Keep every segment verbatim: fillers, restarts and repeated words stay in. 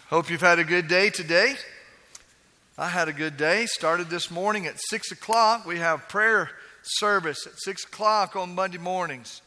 Hope you've had a good day today. I had a good day. Started this morning at six o'clock. We have prayer service at six o'clock on Monday mornings.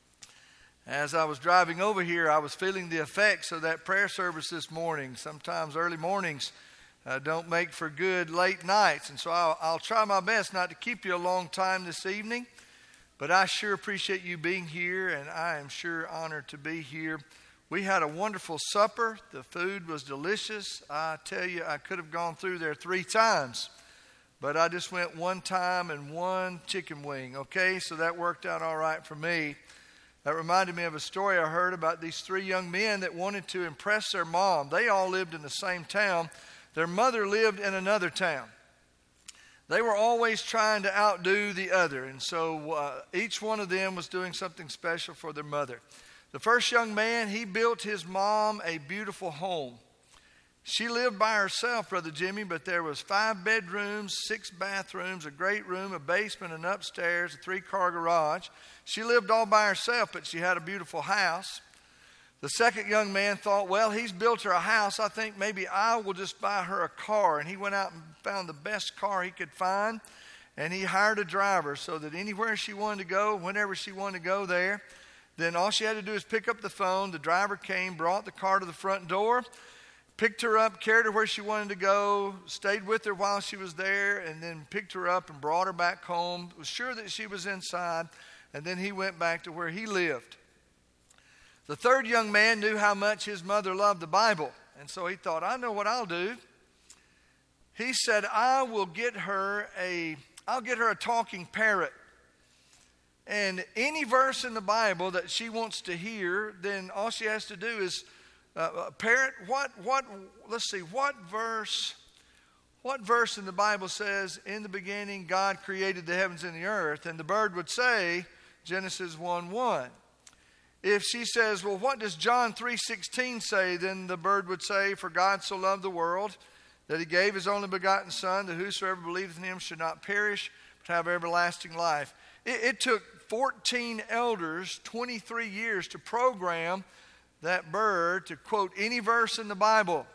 As I was driving over here, I was feeling the effects of that prayer service this morning. Sometimes early mornings uh, don't make for good late nights. And so I'll, I'll try my best not to keep you a long time this evening. But I sure appreciate you being here, and I am sure honored to be here. We had a wonderful supper. The food was delicious. I tell you, I could have gone through there three times, but I just went one time and one chicken wing, okay? So that worked out all right for me. That reminded me of a story I heard about these three young men that wanted to impress their mom. They all lived in the same town. Their mother lived in another town. They were always trying to outdo the other, and so uh, each one of them was doing something special for their mother. The first young man, he built his mom a beautiful home. She lived by herself, Brother Jimmy, but there was five bedrooms, six bathrooms, a great room, a basement, an upstairs, a three-car garage. She lived all by herself, but she had a beautiful house. The second young man thought, well, he's built her a house. I think maybe I will just buy her a car. And he went out and found the best car he could find, and he hired a driver so that anywhere she wanted to go, whenever she wanted to go there, then all she had to do is pick up the phone. The driver came, brought the car to the front door, picked her up, carried her where she wanted to go, stayed with her while she was there, and then picked her up and brought her back home, was sure that she was inside, and then he went back to where he lived. The third young man knew how much his mother loved the Bible, and so he thought, I know what I'll do. He said, I will get her a, I'll get her a talking parrot. And any verse in the Bible that she wants to hear, then all she has to do is, uh, parrot, what, what, let's see, what verse, what verse in the Bible says, in the beginning God created the heavens and the earth? And the bird would say, Genesis one one. If she says, well, what does John three sixteen say? Then the bird would say, for God so loved the world that he gave his only begotten Son, that whosoever believeth in him should not perish, but have everlasting life. It, it took fourteen elders, twenty-three years to program that bird to quote any verse in the Bible.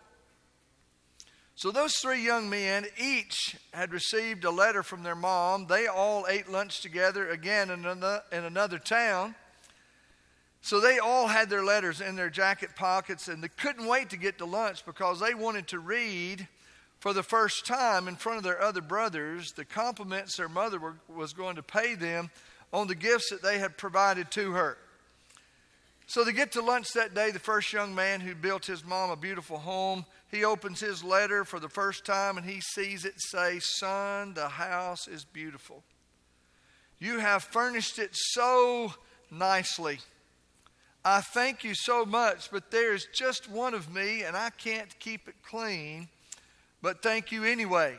So those three young men each had received a letter from their mom. They all ate lunch together again in another, in another town. So they all had their letters in their jacket pockets, and they couldn't wait to get to lunch because they wanted to read for the first time in front of their other brothers the compliments their mother were, was going to pay them on the gifts that they had provided to her. So they get to lunch that day. The first young man who built his mom a beautiful home, he opens his letter for the first time and he sees it say, son, the house is beautiful. You have furnished it so nicely. I thank you so much, but there's just one of me and I can't keep it clean, but thank you anyway.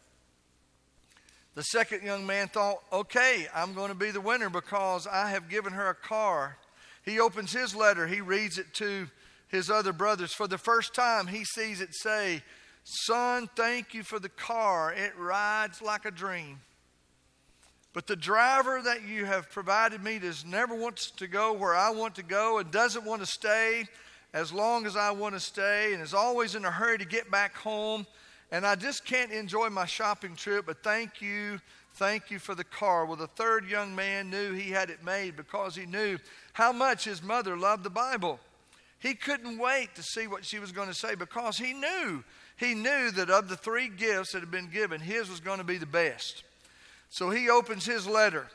The second young man thought, okay, I'm going to be the winner because I have given her a car. He opens his letter. He reads it to his other brothers. For the first time, he sees it say, son, thank you for the car. It rides like a dream. But the driver that you have provided me does never wants to go where I want to go and doesn't want to stay as long as I want to stay and is always in a hurry to get back home. And I just can't enjoy my shopping trip, but thank you, thank you for the car. Well, the third young man knew he had it made because he knew how much his mother loved the Bible. He couldn't wait to see what she was going to say because he knew, he knew that of the three gifts that had been given, his was going to be the best. So he opens his letter.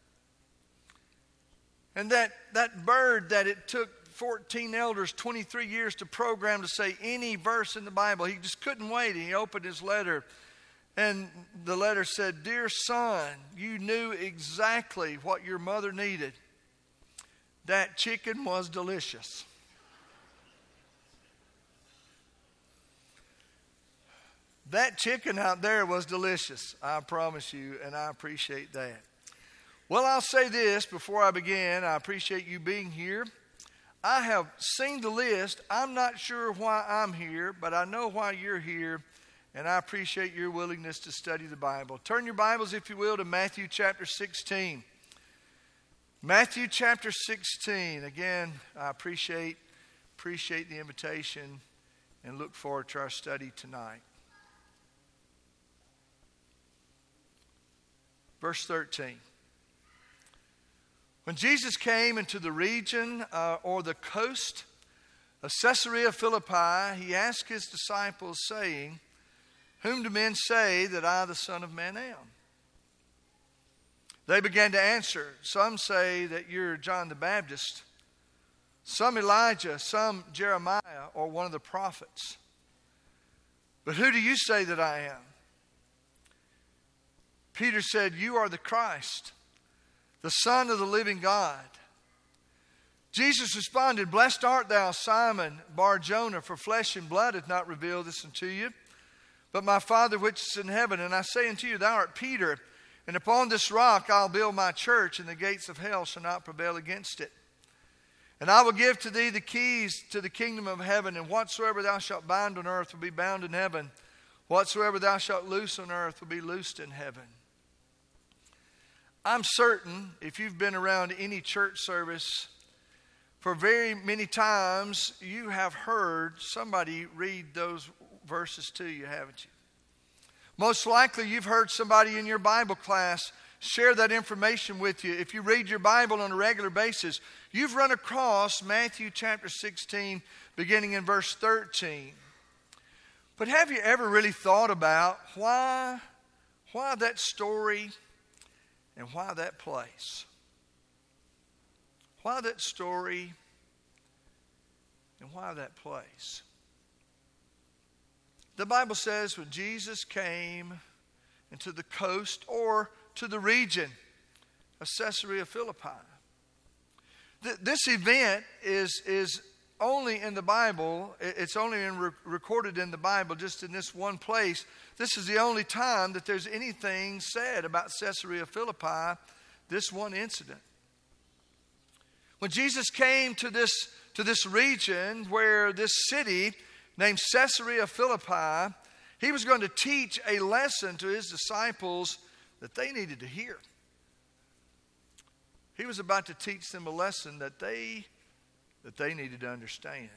And that, that bird that it took fourteen elders, twenty-three years to program to say any verse in the Bible. He just couldn't wait. He opened his letter, and the letter said, dear son, you knew exactly what your mother needed. That chicken was delicious. That chicken out there was delicious, I promise you, and I appreciate that. Well, I'll say this before I begin. I appreciate you being here. I have seen the list. I'm not sure why I'm here, but I know why you're here, and I appreciate your willingness to study the Bible. Turn your Bibles, if you will, to Matthew chapter sixteen. Matthew chapter sixteen. Again, I appreciate, appreciate the invitation and look forward to our study tonight. Verse thirteen. When Jesus came into the region uh, or the coast of Caesarea Philippi, he asked his disciples, saying, "Whom do men say that I, the Son of Man, am?" They began to answer, "Some say that you're John the Baptist, some Elijah, some Jeremiah, or one of the prophets. But who do you say that I am?" Peter said, "You are the Christ, the Son of the living God." Jesus responded, "Blessed art thou, Simon Bar-Jonah, for flesh and blood hath not revealed this unto you, but my Father which is in heaven. And I say unto you, thou art Peter, and upon this rock I'll build my church, and the gates of hell shall not prevail against it. And I will give to thee the keys to the kingdom of heaven, and whatsoever thou shalt bind on earth will be bound in heaven. Whatsoever thou shalt loose on earth will be loosed in heaven." I'm certain if you've been around any church service for very many times, you have heard somebody read those verses to you, haven't you? Most likely you've heard somebody in your Bible class share that information with you. If you read your Bible on a regular basis, you've run across Matthew chapter sixteen, beginning in verse thirteen. But have you ever really thought about why, why that story and why that place? Why that story and why that place? The Bible says when Jesus came into the coast or to the region of Caesarea Philippi. Th- this event is, is only in the Bible. It's only in re- recorded in the Bible, just in this one place. This is the only time that there's anything said about Caesarea Philippi, this one incident. When Jesus came to this, to this region where this city named Caesarea Philippi, he was going to teach a lesson to his disciples that they needed to hear. He was about to teach them a lesson that they, that they needed to understand.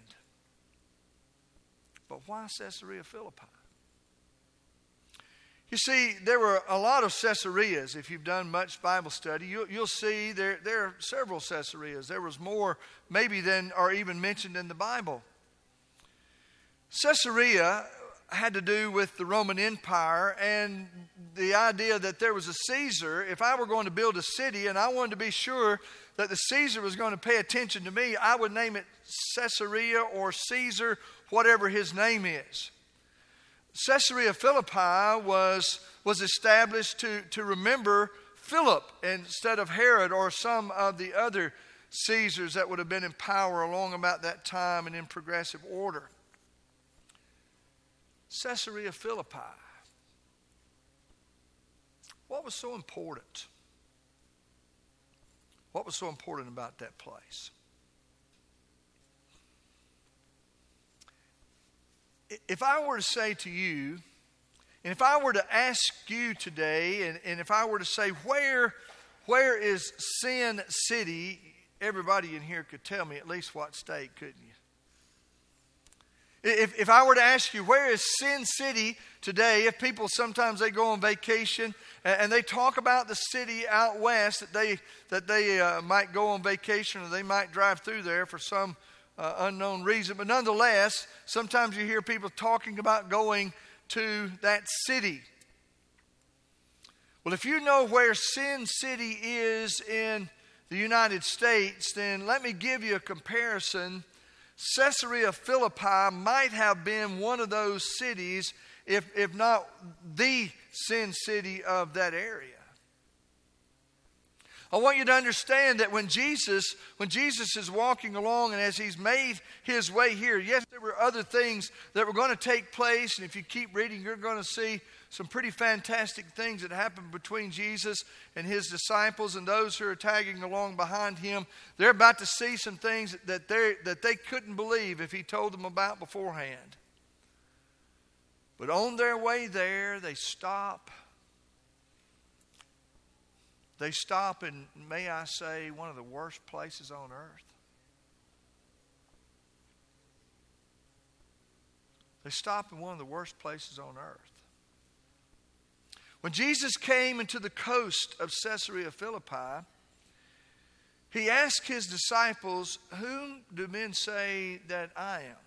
But why Caesarea Philippi? You see, there were a lot of Caesareas. If you've done much Bible study, you'll, you'll see there, there are several Caesareas. There was more maybe than are even mentioned in the Bible. Caesarea had to do with the Roman Empire and the idea that there was a Caesar. If I were going to build a city and I wanted to be sure that the Caesar was going to pay attention to me, I would name it Caesarea or Caesar, whatever his name is. Caesarea Philippi was, was established to, to remember Philip instead of Herod or some of the other Caesars that would have been in power along about that time and in progressive order. Caesarea Philippi. What was so important? What was so important about that place? If I were to say to you, and if I were to ask you today, and, and if I were to say, where, where is Sin City? Everybody in here could tell me at least what state, couldn't you? If, if I were to ask you, where is Sin City today? If people sometimes they go on vacation and, and they talk about the city out west that they that they uh, might go on vacation or they might drive through there for some uh, unknown reason. But nonetheless, sometimes you hear people talking about going to that city. Well, if you know where Sin City is in the United States, then let me give you a comparison. Caesarea Philippi might have been one of those cities, if, if not the Sin City of that area. I want you to understand that when Jesus, when Jesus is walking along and as he's made his way here, yes, there were other things that were going to take place. And if you keep reading, you're going to see some pretty fantastic things that happened between Jesus and his disciples and those who are tagging along behind him. They're about to see some things that they that they couldn't believe if he told them about beforehand. But on their way there, they stop. They stop in, may I say, one of the worst places on earth. They stop in one of the worst places on earth. When Jesus came into the coast of Caesarea Philippi, he asked his disciples, "Whom do men say that I am?"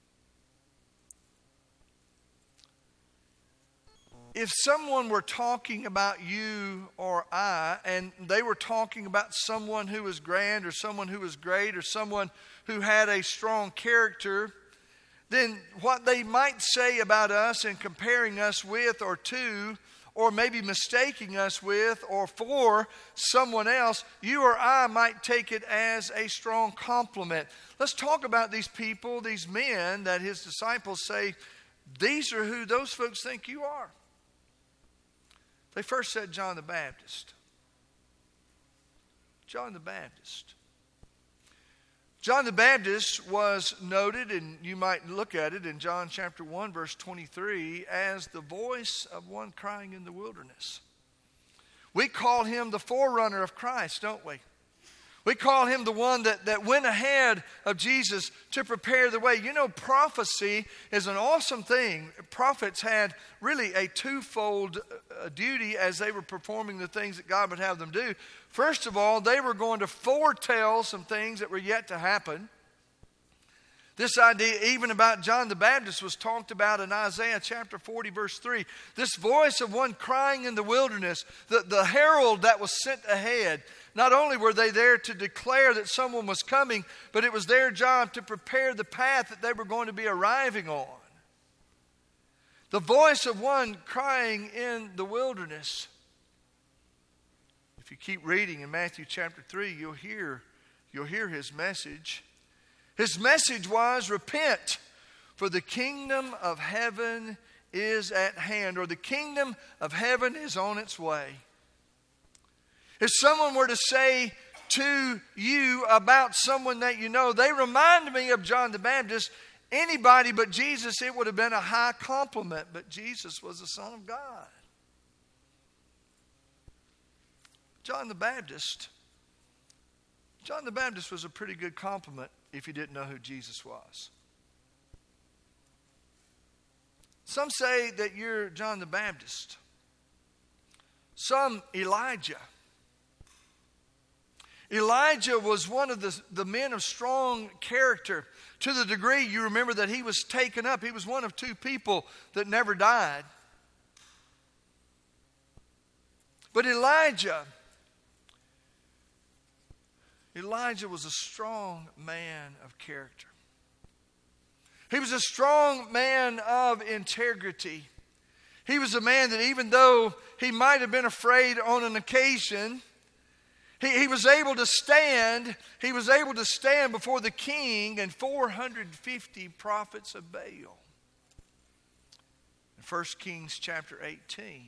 If someone were talking about you or I, and they were talking about someone who was grand or someone who was great or someone who had a strong character, then what they might say about us and comparing us with or to, or maybe mistaking us with or for someone else, you or I might take it as a strong compliment. Let's talk about these people, these men that his disciples say, these are who those folks think you are. They first said John the Baptist. John the Baptist. John the Baptist was noted, and you might look at it in John chapter one, verse twenty-three, as the voice of one crying in the wilderness. We call him the forerunner of Christ, don't we? We call him the one that, that went ahead of Jesus to prepare the way. You know, prophecy is an awesome thing. Prophets had really a twofold uh, duty as they were performing the things that God would have them do. First of all, they were going to foretell some things that were yet to happen. This idea, even about John the Baptist, was talked about in Isaiah chapter forty, verse three. This voice of one crying in the wilderness, the, the herald that was sent ahead. Not only were they there to declare that someone was coming, but it was their job to prepare the path that they were going to be arriving on. The voice of one crying in the wilderness. If you keep reading in Matthew chapter three, you'll hear, you'll hear his message. His message was, repent, for the kingdom of heaven is at hand, or the kingdom of heaven is on its way. If someone were to say to you about someone that you know, they remind me of John the Baptist, anybody but Jesus, it would have been a high compliment, but Jesus was the Son of God. John the Baptist, John the Baptist was a pretty good compliment if you didn't know who Jesus was. Some say that you're John the Baptist. Some Elijah. Elijah was one of the, the men of strong character, to the degree you remember that he was taken up. He was one of two people that never died. But Elijah, Elijah was a strong man of character. He was a strong man of integrity. He was a man that even though he might have been afraid on an occasion, He, he was able to stand, he was able to stand before the king and four hundred fifty prophets of Baal. In First Kings chapter eighteen.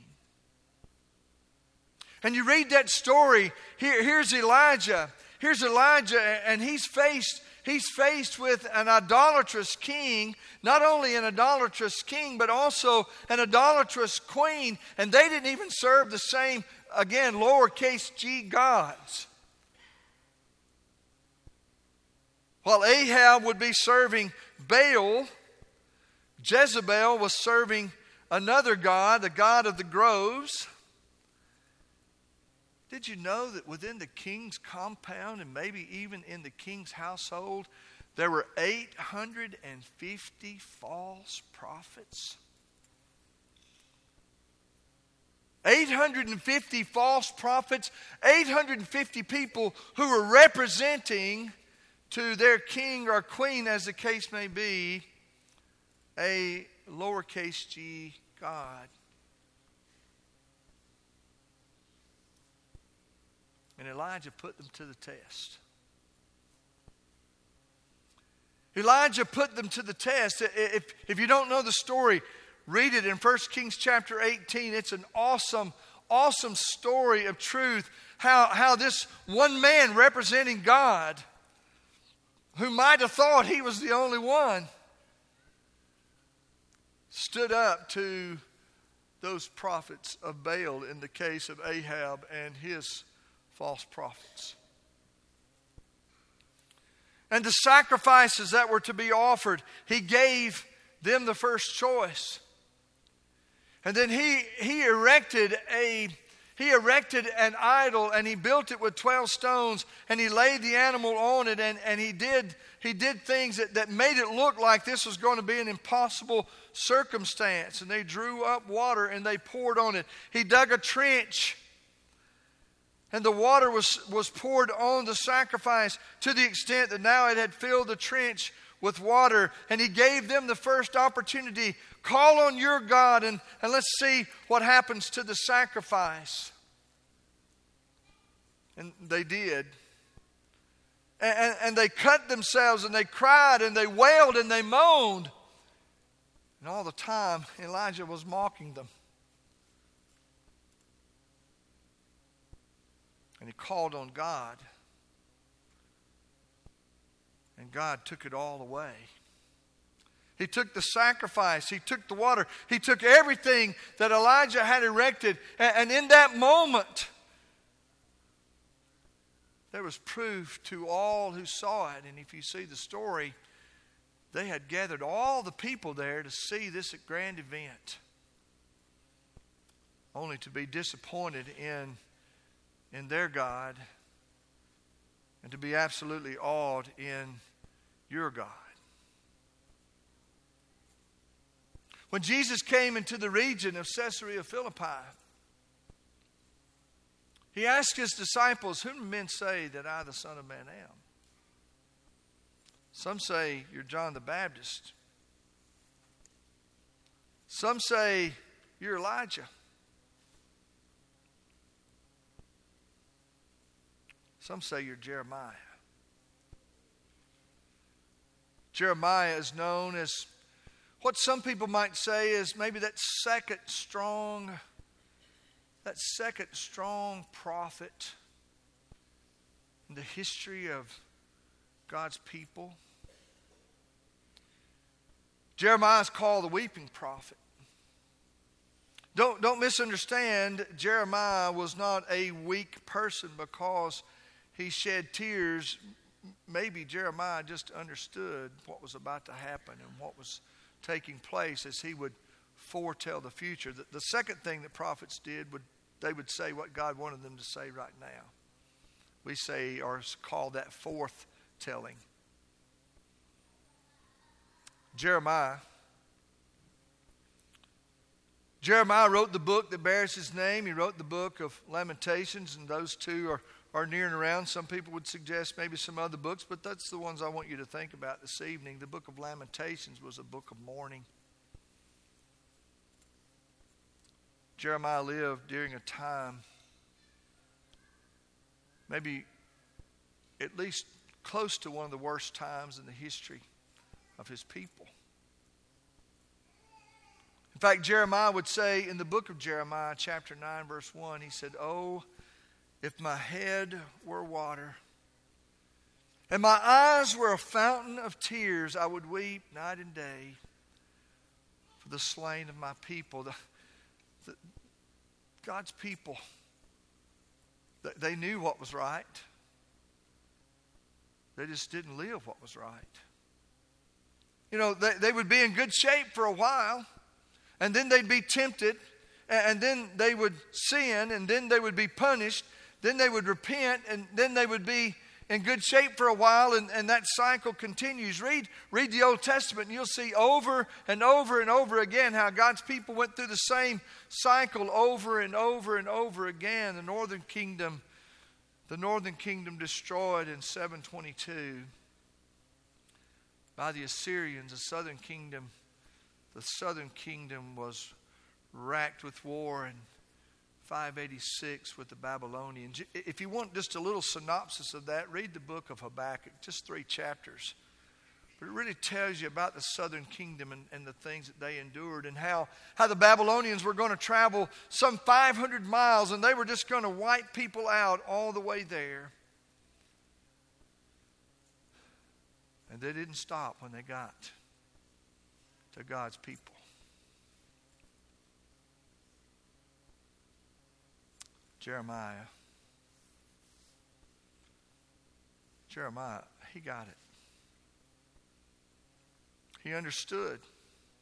And you read that story, here, here's Elijah. Here's Elijah, and he's faced, he's faced with an idolatrous king, not only an idolatrous king, but also an idolatrous queen. And they didn't even serve the same, again, lowercase g gods. While Ahab would be serving Baal, Jezebel was serving another god, the god of the groves. Did you know that within the king's compound and maybe even in the king's household, there were eight hundred fifty false prophets? eight hundred fifty false prophets, eight hundred fifty people who were representing to their king or queen, as the case may be, a lowercase g god. And Elijah put them to the test. Elijah put them to the test. If, if you don't know the story, read it in First Kings chapter eighteen. It's an awesome, awesome story of truth. How, how this one man representing God, who might have thought he was the only one, stood up to those prophets of Baal in the case of Ahab and his false prophets. And the sacrifices that were to be offered, he gave them the first choice. And then he he erected a he erected an idol, and he built it with twelve stones, and he laid the animal on it, and, and he did he did things that, that made it look like this was going to be an impossible circumstance. And they drew up water and they poured on it. He dug a trench, and the water was, was poured on the sacrifice to the extent that now it had filled the trench with water. And he gave them the first opportunity. Call on your God and, and let's see what happens to the sacrifice. And they did. And, and, and they cut themselves and they cried and they wailed and they moaned. And all the time Elijah was mocking them. And he called on God. And God took it all away. He took the sacrifice. He took the water. He took everything that Elijah had erected. And in that moment, there was proof to all who saw it. And if you see the story, they had gathered all the people there to see this grand event, only to be disappointed in, in their God and to be absolutely awed in your God. When Jesus came into the region of Caesarea Philippi, he asked his disciples, "Whom do men say that I, the Son of Man, am?" Some say you're John the Baptist. Some say you're Elijah. Some say you're Jeremiah. Jeremiah is known as what some people might say is maybe that second strong, that second strong prophet in the history of God's people. Jeremiah is called the weeping prophet. Don't, don't misunderstand, Jeremiah was not a weak person because he shed tears. Maybe Jeremiah just understood what was about to happen and what was taking place as he would foretell the future. The, the second thing that prophets did, would they would say what God wanted them to say right now. We say, or call that forth-telling. Jeremiah. Jeremiah wrote the book that bears his name. He wrote the book of Lamentations, and those two are, are near and around. Some people would suggest maybe some other books, but that's the ones I want you to think about this evening. The book of Lamentations was a book of mourning. Jeremiah lived during a time, maybe at least close to one of the worst times in the history of his people. In fact, Jeremiah would say in the book of Jeremiah, chapter nine, verse one, he said, "Oh, if my head were water, and my eyes were a fountain of tears, I would weep night and day for the slain of my people." The, the, God's people, they knew what was right. They just didn't live what was right. You know, they, they would be in good shape for a while, and then they'd be tempted, and then they would sin, and then they would be punished, then they would repent, and then they would be in good shape for a while, and, and that cycle continues. Read, read the Old Testament, and you'll see over and over and over again how God's people went through the same cycle over and over and over again. The northern kingdom, the northern kingdom destroyed in seven twenty-two by the Assyrians. The southern kingdom, the southern kingdom was racked with war in five eighty-six with the Babylonians. If you want just a little synopsis of that, read the book of Habakkuk, just three chapters. But it really tells you about the southern kingdom and, and the things that they endured, and how, how the Babylonians were going to travel some five hundred miles, and they were just going to wipe people out all the way there. And they didn't stop when they got to God's people. Jeremiah. Jeremiah, he got it. He understood.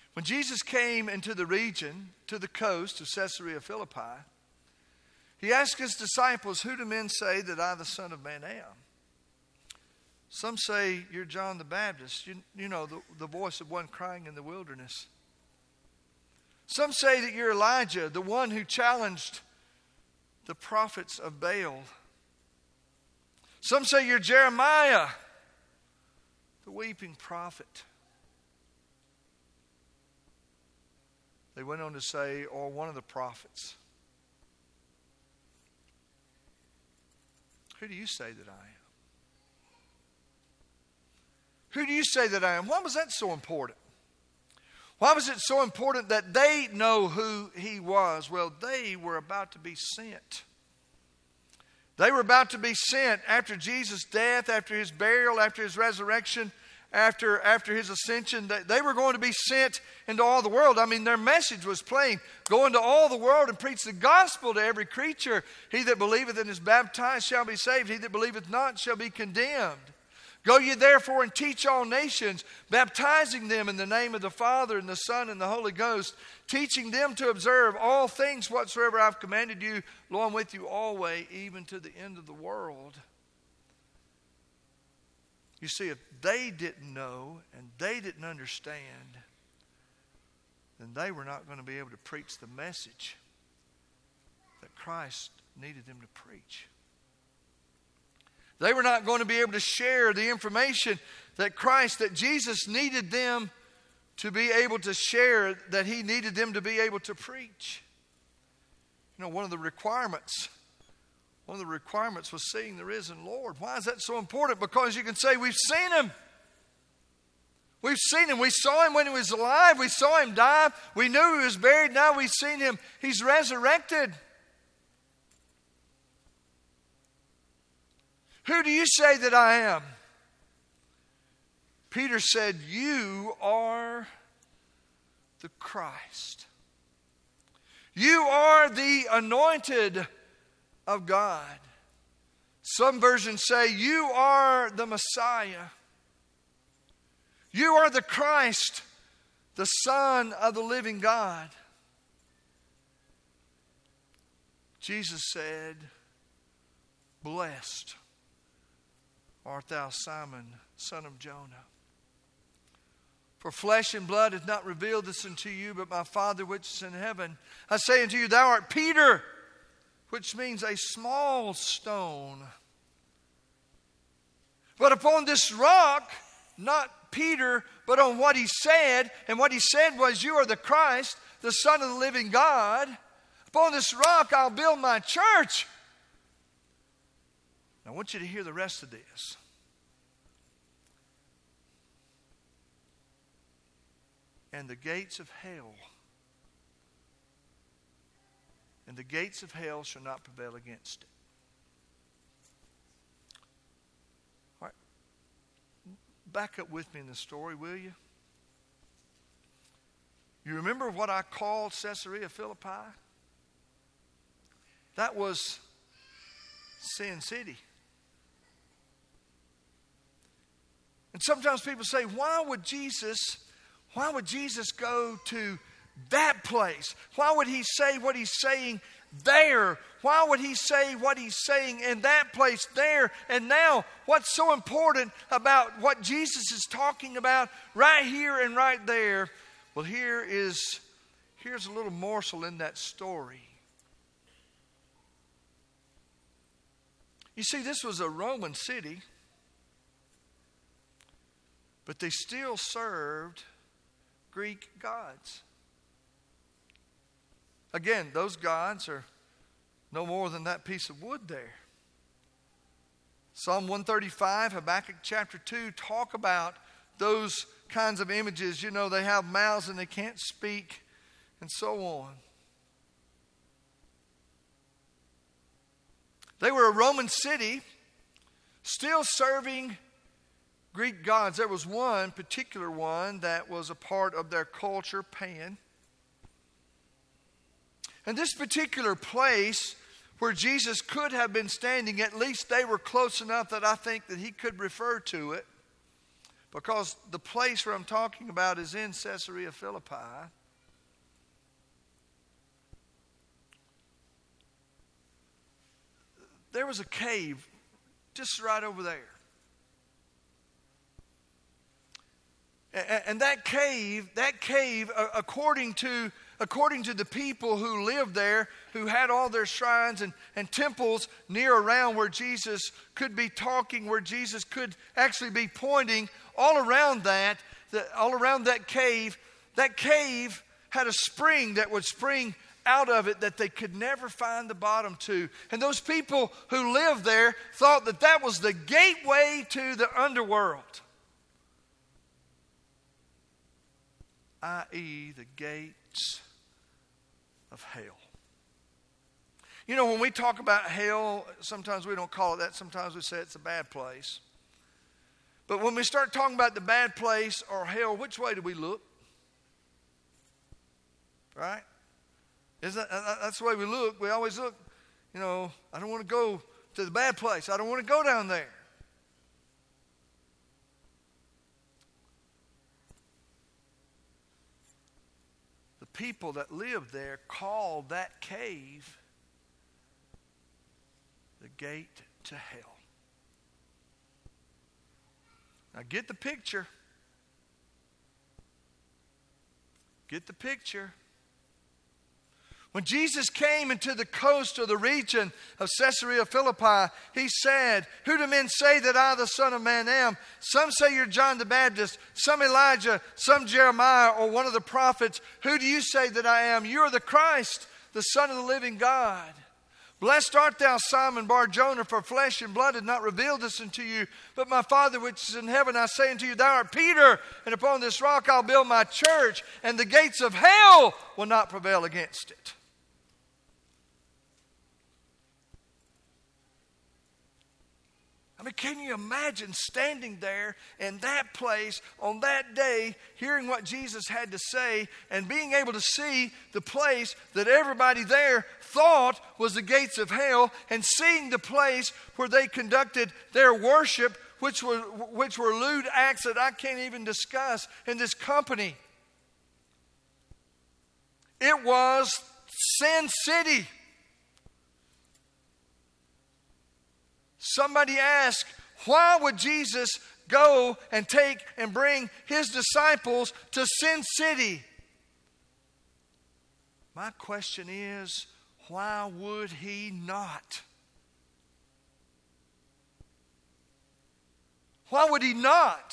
When Jesus came into the region, to the coast of Caesarea Philippi, he asked his disciples, "Who do men say that I, the Son of Man, am?" Some say you're John the Baptist, you, you know, the, the voice of one crying in the wilderness. Some say that you're Elijah, the one who challenged the prophets of Baal. Some say you're Jeremiah, the weeping prophet. They went on to say, or one of the prophets. Who do you say that I am? Who do you say that I am? Why was that so important? Why was it so important that they know who he was? Well, they were about to be sent. They were about to be sent after Jesus' death, after his burial, after his resurrection, after, after his ascension. They, they were going to be sent into all the world. I mean, their message was plain. Go into all the world and preach the gospel to every creature. He that believeth and is baptized shall be saved. He that believeth not shall be condemned. Go ye therefore and teach all nations, baptizing them in the name of the Father and the Son and the Holy Ghost, teaching them to observe all things whatsoever I've commanded you. Lo, I'm with you always, even to the end of the world. You see, if they didn't know and they didn't understand, then they were not going to be able to preach the message that Christ needed them to preach. They were not going to be able to share the information that Christ, that Jesus needed them to be able to share, that he needed them to be able to preach. You know, one of the requirements, one of the requirements was seeing the risen Lord. Why is that so important? Because you can say, we've seen him. We've seen him. We saw him when he was alive. We saw him die. We knew he was buried. Now we've seen him. He's resurrected. Who do you say that I am? Peter said, you are the Christ. You are the anointed of God. Some versions say, you are the Messiah. You are the Christ, the Son of the living God. Jesus said, blessed art thou, Simon, son of Jonah. For flesh and blood hath not revealed this unto you, but my Father which is in heaven. I say unto you, thou art Peter, which means a small stone. But upon this rock, not Peter, but on what he said, and what he said was, you are the Christ, the Son of the living God. Upon this rock I'll build my church. I want you to hear the rest of this. And the gates of hell, and the gates of hell shall not prevail against it. All right. Back up with me in the story, will you? You remember what I called Caesarea Philippi? That was Sin City. And sometimes people say, why would Jesus, why would Jesus go to that place? Why would he say what he's saying there? Why would he say what he's saying in that place there? And now, what's so important about what Jesus is talking about right here and right there? Well, here is, here's a little morsel in that story. You see, this was a Roman city, but they still served Greek gods. Again, those gods are no more than that piece of wood there. Psalm one thirty-five, Habakkuk chapter two talk about those kinds of images. You know, they have mouths and they can't speak, and so on. They were a Roman city, still serving Greek gods. There was one particular one that was a part of their culture, Pan. And this particular place where Jesus could have been standing, at least they were close enough that I think that he could refer to it. because the place where I'm talking about is in Caesarea Philippi. There was a cave just right over there. And that cave, that cave, according to, according to the people who lived there, who had all their shrines and, and temples near around where Jesus could be talking, where Jesus could actually be pointing, all around that, the, all around that cave, that cave had a spring that would spring out of it that they could never find the bottom to. And those people who lived there thought that that was the gateway to the underworld. that is the gates of hell. You know, when we talk about hell, sometimes we don't call it that. Sometimes we say it's a bad place. But when we start talking about the bad place or hell, which way do we look? Right? Isn't that, that's the way we look. We always look, you know, I don't want to go to the bad place. I don't want to go down there. The people that lived there called that cave the gate to hell. Now get the picture. Get the picture. When Jesus came into the coast of the region of Caesarea Philippi, he said, "Who do men say that I, the Son of Man, am? Some say you're John the Baptist, some Elijah, some Jeremiah, or one of the prophets. Who do you say that I am? You are the Christ, the Son of the living God. Blessed art thou, Simon Bar-Jonah, for flesh and blood had not revealed this unto you, but my Father which is in heaven. I say unto you, thou art Peter, and upon this rock I'll build my church, and the gates of hell will not prevail against it." I mean, can you imagine standing there in that place on that day, hearing what Jesus had to say, and being able to see the place that everybody there thought was the gates of hell, and seeing the place where they conducted their worship, which were, which were lewd acts that I can't even discuss in this company. It was Sin City. Somebody asked, why would Jesus go and take and bring his disciples to Sin City? My question is, why would he not? Why would he not?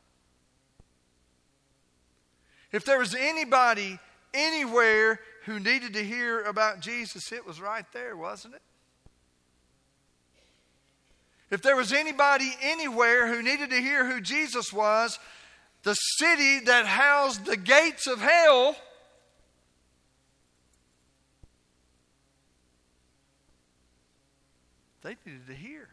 If there was anybody anywhere who needed to hear about Jesus, it was right there, wasn't it? If there was anybody anywhere who needed to hear who Jesus was, the city that housed the gates of hell, they needed to hear.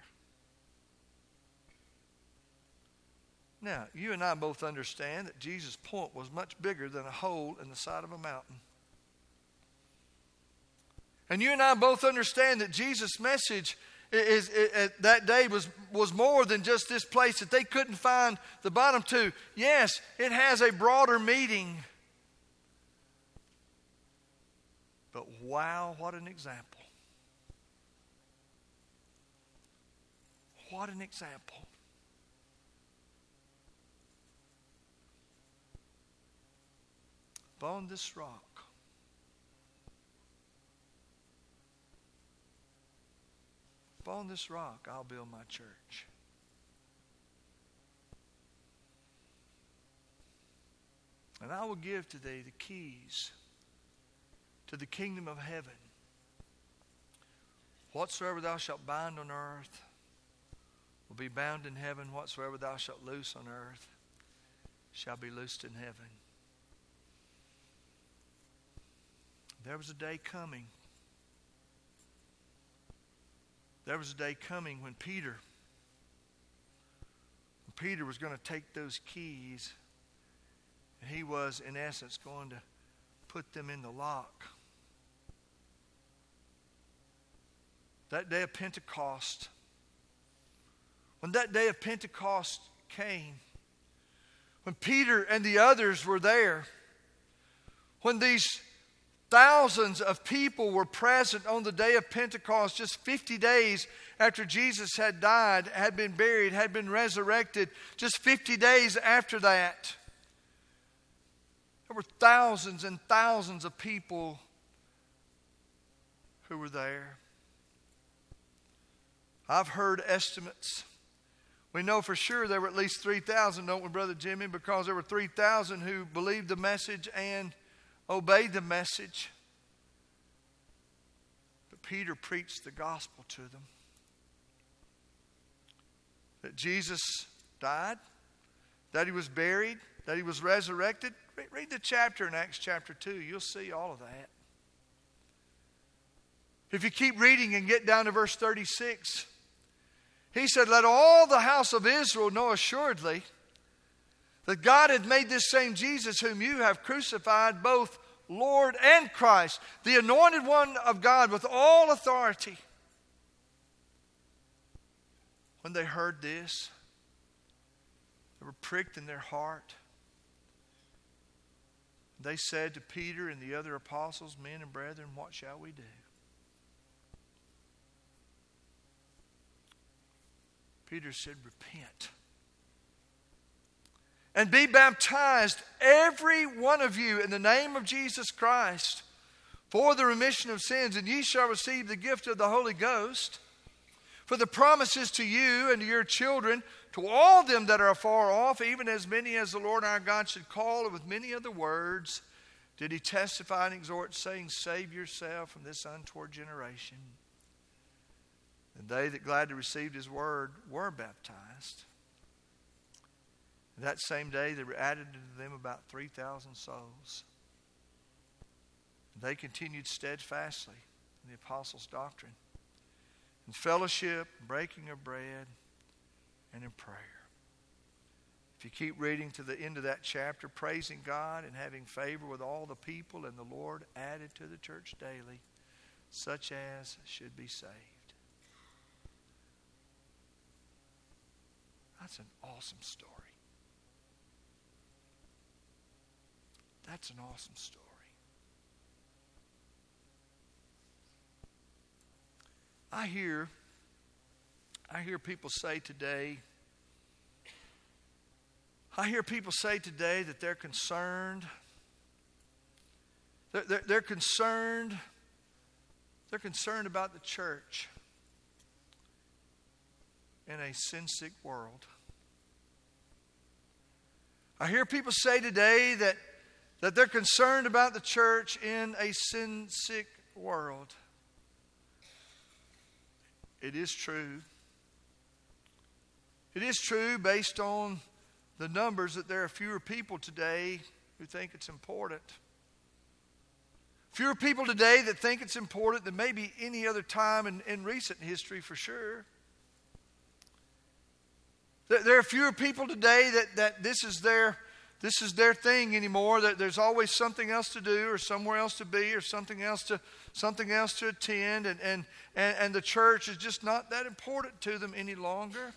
Now, you and I both understand that Jesus' point was much bigger than a hole in the side of a mountain. And you and I both understand that Jesus' message Is, is, that day was, was more than just this place that they couldn't find the bottom to. Yes, it has a broader meaning. But wow, what an example. What an example. Upon this rock, upon this rock, I'll build my church. And I will give to thee the keys to the kingdom of heaven. Whatsoever thou shalt bind on earth will be bound in heaven. Whatsoever thou shalt loose on earth shall be loosed in heaven. There was a day coming. There was a day coming when Peter, when Peter was going to take those keys, and he was, in essence, going to put them in the lock. That day of Pentecost, when that day of Pentecost came, when Peter and the others were there, when these thousands of people were present on the day of Pentecost, just fifty days after Jesus had died, had been buried, had been resurrected, just fifty days after that, there were thousands and thousands of people who were there. I've heard estimates. We know for sure there were at least three thousand, don't we, Brother Jimmy? Because there were three thousand who believed the message and obeyed the message. But Peter preached the gospel to them. That Jesus died, that he was buried, that he was resurrected. Read the chapter in Acts chapter two. You'll see all of that. If you keep reading and get down to verse thirty-six, he said, let all the house of Israel know assuredly that God had made this same Jesus whom you have crucified both Lord and Christ, the anointed one of God with all authority. When they heard this, they were pricked in their heart. They said to Peter and the other apostles, men and brethren, what shall we do? Peter said, repent. And be baptized, every one of you, in the name of Jesus Christ, for the remission of sins, and ye shall receive the gift of the Holy Ghost. For the promises to you and to your children, to all them that are afar off, even as many as the Lord our God should call, and with many other words did he testify and exhort, saying, save yourself from this untoward generation. And they that gladly received his word were baptized. And that same day there were added to them about three thousand souls. And they continued steadfastly in the apostles' doctrine, in fellowship, breaking of bread, and in prayer. If you keep reading to the end of that chapter, praising God and having favor with all the people, and the Lord added to the church daily such as should be saved. That's an awesome story. That's an awesome story. I hear, I hear people say today, I hear people say today that they're concerned. They're, they're, they're concerned. They're concerned about the church in a sin-sick world. I hear people say today that, that they're concerned about the church in a sin-sick world. It is true. It is true based on the numbers that there are fewer people today who think it's important. Fewer people today that think it's important than maybe any other time in, in recent history for sure. There are fewer people today that, that this is their this is their thing anymore. That there's always something else to do, or somewhere else to be, or something else to something else to attend, and and and, and the church is just not that important to them any longer.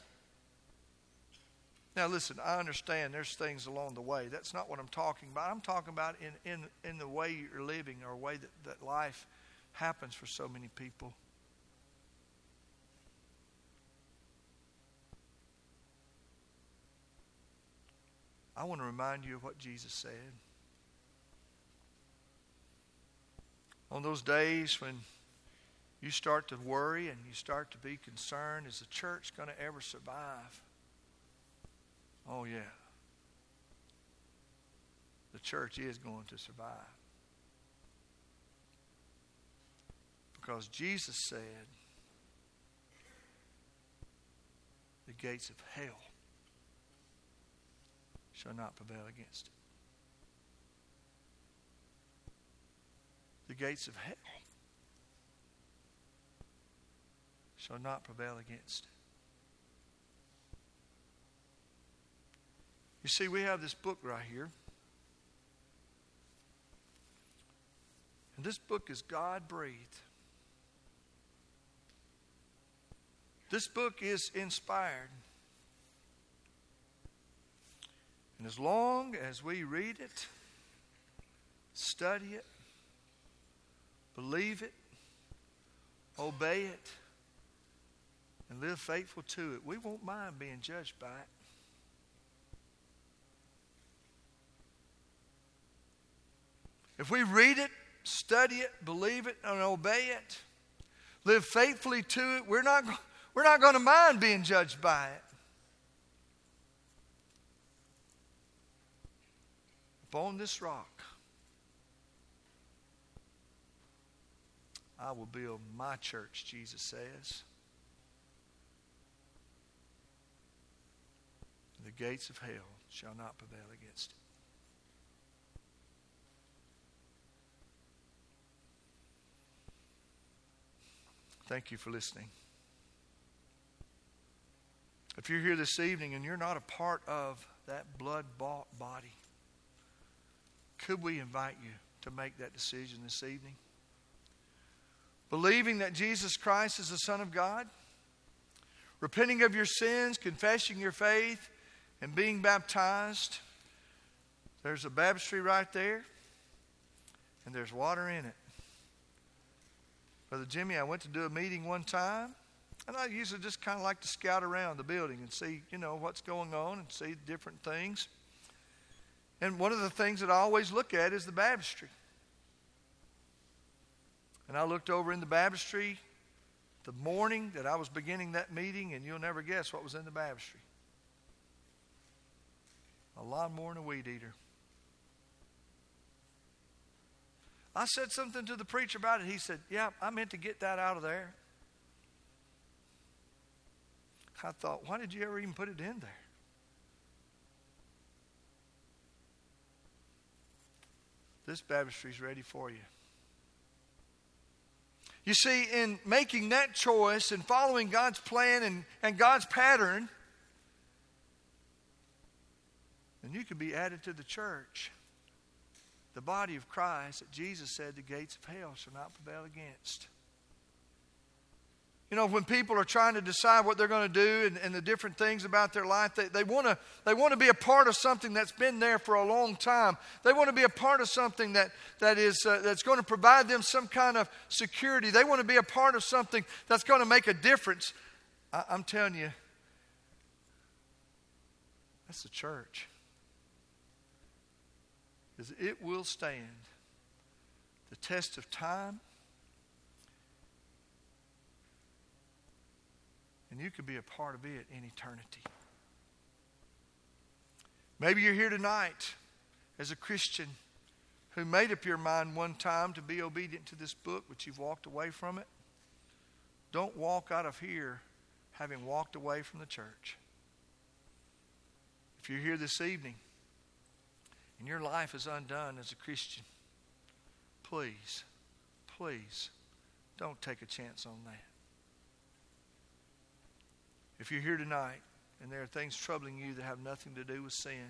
Now listen, I understand there's things along the way. That's not what I'm talking about. I'm talking about in in, in the way you're living, or a way that, that life happens for so many people. I want to remind you of what Jesus said. On those days when you start to worry and you start to be concerned, is the church going to ever survive? Oh, yeah. The church is going to survive. Because Jesus said, the gates of hell shall not prevail against it. The gates of hell shall not prevail against it. You see, we have this book right here. And this book is God-breathed. This book is inspired. And as long as we read it, study it, believe it, obey it, and live faithful to it, we won't mind being judged by it. If we read it, study it, believe it, and obey it, live faithfully to it, we're not, we're not going to mind being judged by it. Upon this rock, I will build my church, Jesus says. The gates of hell shall not prevail against it. Thank you for listening. If you're here this evening and you're not a part of that blood-bought body, could we invite you to make that decision this evening? Believing that Jesus Christ is the Son of God, repenting of your sins, confessing your faith, and being baptized. There's a baptistry right there, and there's water in it. Brother Jimmy, I went to do a meeting one time, and I usually just kind of like to scout around the building and see, you know, what's going on and see different things. And one of the things that I always look at is the baptistry. And I looked over in the baptistry the morning that I was beginning that meeting, and you'll never guess what was in the baptistry. A lot more than a weed eater. I said something to the preacher about it. He said, yeah, I meant to get that out of there. I thought, why did you ever even put it in there? This baptistry is ready for you. You see, in making that choice and following God's plan and, and God's pattern, then you can be added to the church, the body of Christ that Jesus said the gates of hell shall not prevail against. You know, when people are trying to decide what they're going to do and, and the different things about their life, they, they want to they want to be a part of something that's been there for a long time. They want to be a part of something that, that is, uh, that's going to provide them some kind of security. They want to be a part of something that's going to make a difference. I, I'm telling you, that's the church. Because it will stand the test of time. And you could be a part of it in eternity. Maybe you're here tonight as a Christian who made up your mind one time to be obedient to this book, but you've walked away from it. Don't walk out of here having walked away from the church. If you're here this evening and your life is undone as a Christian, please, please don't take a chance on that. If you're here tonight and there are things troubling you that have nothing to do with sin,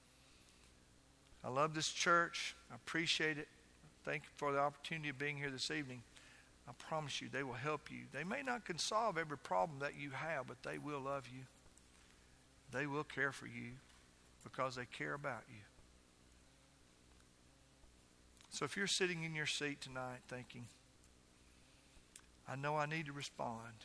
I love this church. I appreciate it. Thank you for the opportunity of being here this evening. I promise you they will help you. They may not can solve every problem that you have, but they will love you. They will care for you because they care about you. So if you're sitting in your seat tonight thinking, I know I need to respond,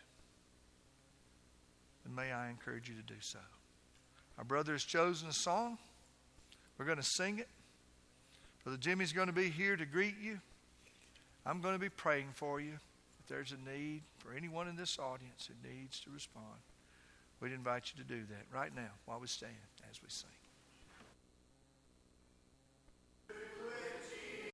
then may I encourage you to do so. Our brother has chosen a song. We're going to sing it. Brother Jimmy's going to be here to greet you. I'm going to be praying for you. If there's a need for anyone in this audience who needs to respond, we'd invite you to do that right now while we stand as we sing.